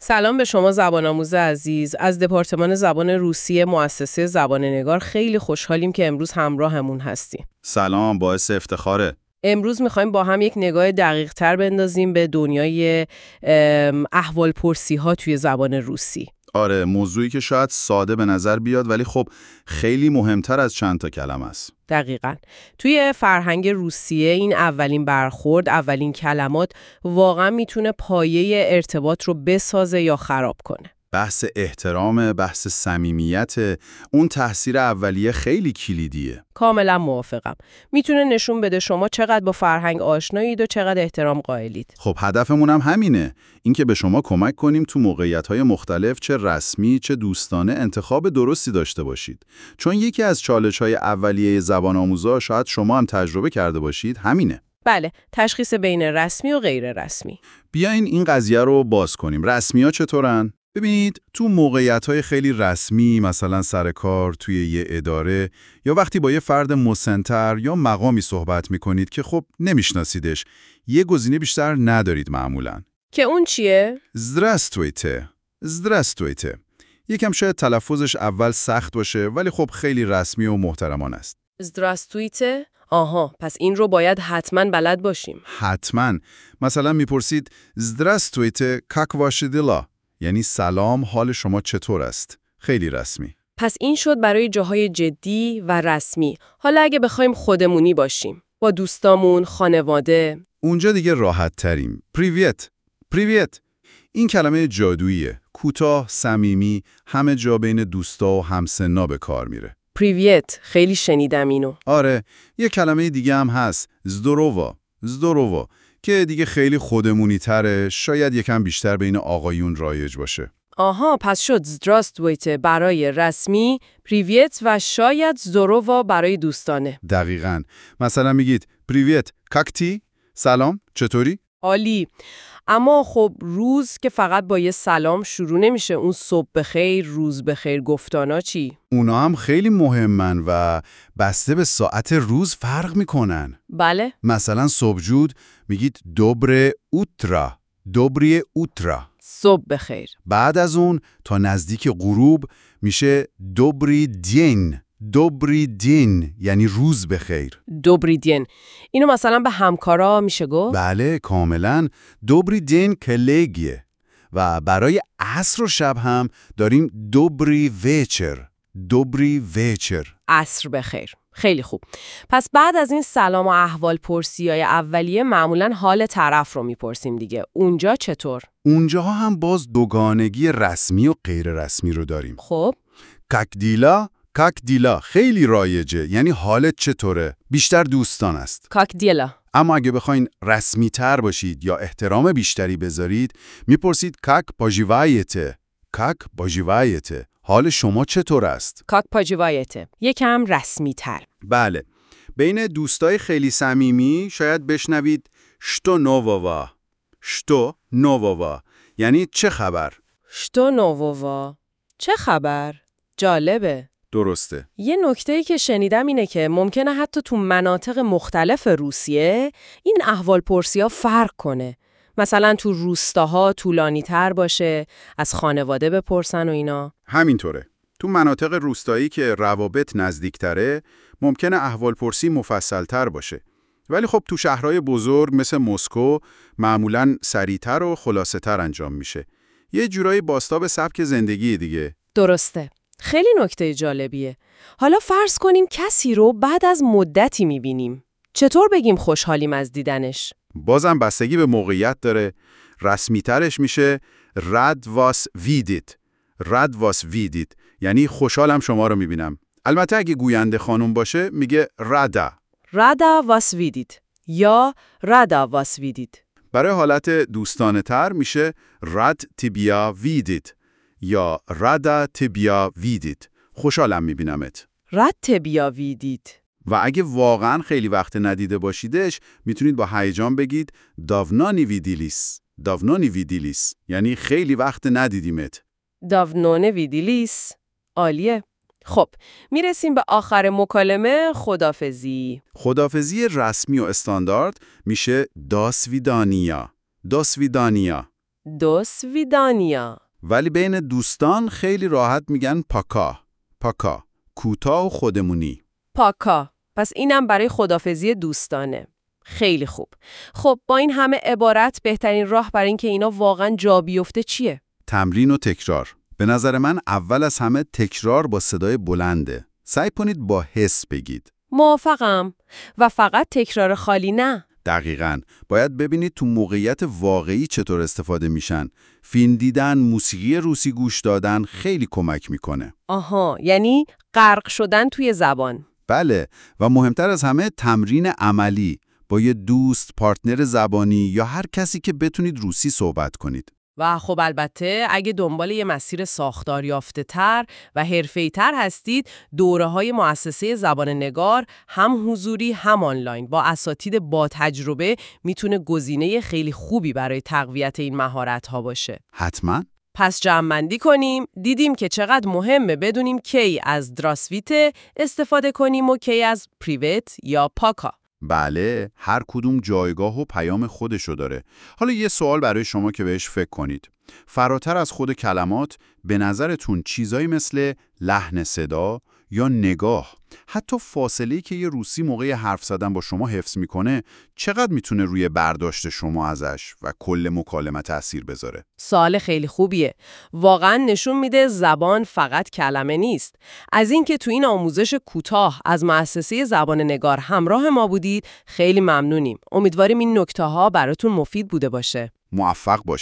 سلام به شما زبان آموز عزیز. از دپارتمان زبان روسیه مؤسسه زبان نگار خیلی خوشحالیم که امروز همراهمون هستیم. سلام، باعث افتخاره. امروز میخوایم با هم یک نگاه دقیق تر بندازیم به دنیای احوال پرسی ها توی زبان روسی. آره، موضوعی که شاید ساده به نظر بیاد ولی خب خیلی مهمتر از چند تا کلمه است. دقیقاً. توی فرهنگ روسیه این اولین برخورد، اولین کلمات واقعا میتونه پایه ارتباط رو بسازه یا خراب کنه. بحث احترام، بحث صمیمیت، اون تاثیر اولیه خیلی کلیدیه. کاملا موافقم. میتونه نشون بده شما چقدر با فرهنگ آشنایید و چقدر احترام قائلید. خب هدفمون هم همینه، اینکه به شما کمک کنیم تو موقعیت‌های مختلف چه رسمی چه دوستانه انتخاب درستی داشته باشید. چون یکی از چالش‌های اولیه زبان آموزا شاید شما هم تجربه کرده باشید، همینه. بله، تشخیص بین رسمی و غیر رسمی. بیاین این قضیه رو باز کنیم. رسمی‌ها چطورن؟ ببینید، تو موقعیت‌های خیلی رسمی، مثلا سر کار، توی یه اداره، یا وقتی با یه فرد مسن‌تر یا مقامی صحبت می‌کنید که خب نمی‌شناسیدش، یه گزینه بیشتر ندارید معمولاً. که اون چیه؟ Здравствуйте. یکم شاید تلفظش اول سخت باشه، ولی خب خیلی رسمی و محترمانه است. Здравствуйте. آها، پس این رو باید حتما بلد باشیم. حتما. مثلا میپرسید Здравствуйте, как ваши дела؟ یعنی سلام، حال شما چطور است؟ خیلی رسمی. پس این شد برای جاهای جدی و رسمی. حالا اگه بخوایم خودمونی باشیم، با دوستامون، خانواده، اونجا دیگه راحت تریم. پریویت. این کلمه جادوییه. کوتاه، صمیمی، همه جا بین دوستا و همسنا به کار میره. پریویت، خیلی شنیدم اینو. آره، یه کلمه دیگه هم هست. زدوروا که دیگه خیلی خودمونی تره، شاید یکم بیشتر بین آقایون رایج باشه. آها، پس شد Здравствуйте برای رسمی، پریویت و شاید زدوروا برای دوستانه. دقیقاً. مثلا میگید پریویت، کاکتی؟ سلام، چطوری؟ عالی. اما خب روز که فقط با یه سلام شروع نمیشه. اون صبح بخیر، روز بخیر گفتانا چی؟ اونا هم خیلی مهمن و بسته به ساعت روز فرق میکنن. بله؟ مثلا صبحجود میگید دوبره اوترا. صبح بخیر. بعد از اون تا نزدیک غروب میشه دوبری دین، یعنی روز بخیر. دوبری دین. اینو مثلا به همکارا میشه گفت؟ بله، کاملا. دوبری دین کلیگیه. و برای عصر و شب هم داریم دوبری ویچر. عصر بخیر. خیلی خوب. پس بعد از این سلام و احوال پرسی‌های اولیه معمولاً حال طرف رو میپرسیم دیگه. اونجا چطور؟ اونجاها هم باز دوگانگی رسمی و غیر رسمی رو داریم. خب کاک دیلا خیلی رایجه، یعنی حالت چطوره؟ بیشتر دوستان است. کاک اما اگه بخواین رسمی تر باشید یا احترام بیشتری بذارید، میپرسید کاک پاجیوایته. حال شما چطور است؟ کاک پاجیوایته. یکم رسمی تر. بله. بین دوستای خیلی صمیمی شاید بشنوید شتو نوووا، یعنی چه خبر؟ شتو نوووا. چه خبر؟ جالبه. درسته. یه نکته‌ای که شنیدم اینه که ممکنه حتی تو مناطق مختلف روسیه این احوال پرسی‌ها فرق کنه. مثلا تو روستاها طولانی تر باشه، از خانواده بپرسن و اینا. همینطوره. تو مناطق روستایی که روابط نزدیکتره ممکنه احوالپرسی مفصل‌تر باشه. ولی خب تو شهرهای بزرگ مثل مسکو معمولاً سریع‌تر و خلاصه‌تر انجام میشه. یه جورایی بازتاب سبک زندگی دیگه. درسته. خیلی نکته جالبیه. حالا فرض کنیم کسی رو بعد از مدتی میبینیم. چطور بگیم خوشحالیم از دیدنش؟ بازم بستگی به موقعیت داره. رسمی‌ترش میشه راد واس ویدید، یعنی خوشحالم شما رو میبینم. البته اگه گوینده خانم باشه میگه رادا واس ویدید یا رادا واس ویدید. برای حالت دوستانه تر میشه راد تبیا ویدید یا رادا تبیا ویدید. خوشحالم میبینمت. راد تبیا ویدید. و اگه واقعا خیلی وقت ندیده باشیدش میتونید با هیجان بگید داونانی ویدیلیس، یعنی خیلی وقت ندیدیمت. داونونه ویدیلیس. عالیه. خب میرسیم به آخر مکالمه. خدافزی رسمی و استاندارد میشه داسویدانیا. دو سویدانیا. ولی بین دوستان خیلی راحت میگن پاکا. پاکا. کوتاه و خودمونی. پاکا. پس اینم برای خدافزی دوستانه. خیلی خوب. خب با این همه عبارت بهترین راه برای اینکه اینا واقعا جا بیفته چیه؟ تمرین و تکرار. به نظر من اول از همه تکرار با صدای بلنده. سعی کنید با حس بگید. موافقم. و فقط تکرار خالی نه. دقیقاً. باید ببینید تو موقعیت واقعی چطور استفاده میشن. فیلم دیدن، موسیقی روسی گوش دادن خیلی کمک میکنه. آها، یعنی غرق شدن توی زبان. بله، و مهمتر از همه تمرین عملی با یه دوست، پارتنر زبانی یا هر کسی که بتونید روسی صحبت کنید. و خب البته اگه دنبال یه مسیر ساختار یافته تر و حرفه‌ای تر هستید، دوره‌های مؤسسه زبان نگار هم حضوری هم آنلاین با اساتید با تجربه میتونه گزینه خیلی خوبی برای تقویت این مهارت‌ها باشه. حتما. پس جمع‌بندی کنیم، دیدیم که چقدر مهمه بدونیم کی از دراسویت استفاده کنیم و کی از پریوت یا پاکا. بله، هر کدوم جایگاه و پیام خودشو داره. حالا یه سوال برای شما که بهش فکر کنید. فراتر از خود کلمات، به نظرتون چیزایی مثل لحن صدا یا نگاه، حتی فاصله‌ای که یه روسی موقع حرف زدن با شما حفظ میکنه، چقدر میتونه روی برداشت شما ازش و کل مکالمه تأثیر بذاره؟ سوال خیلی خوبیه. واقعا نشون میده زبان فقط کلمه نیست. از اینکه تو این آموزش کوتاه از مؤسسه زبان نگار همراه ما بودید، خیلی ممنونیم. امیدواریم این نکته‌ها براتون مفید بوده باشه. موفق باشید.